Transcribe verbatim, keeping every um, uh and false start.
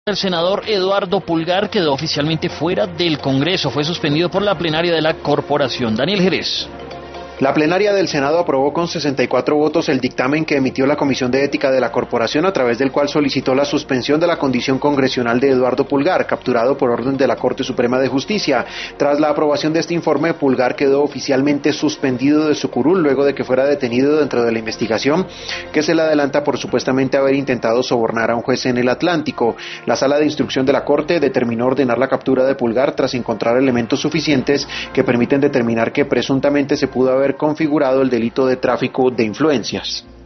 El senador Eduardo Pulgar quedó oficialmente fuera del Congreso. Fue suspendido por la plenaria de la corporación. Daniel Jerez. La plenaria del Senado aprobó con sesenta y cuatro votos el dictamen que emitió la Comisión de Ética de la Corporación, a través del cual solicitó la suspensión de la condición congresional de Eduardo Pulgar, capturado por orden de la Corte Suprema de Justicia. Tras la aprobación de este informe, Pulgar quedó oficialmente suspendido de su curul luego de que fuera detenido dentro de la investigación que se le adelanta por supuestamente haber intentado sobornar a un juez en el Atlántico. La Sala de Instrucción de la Corte determinó ordenar la captura de Pulgar tras encontrar elementos suficientes que permiten determinar que presuntamente se pudo haber configurado el delito de tráfico de influencias.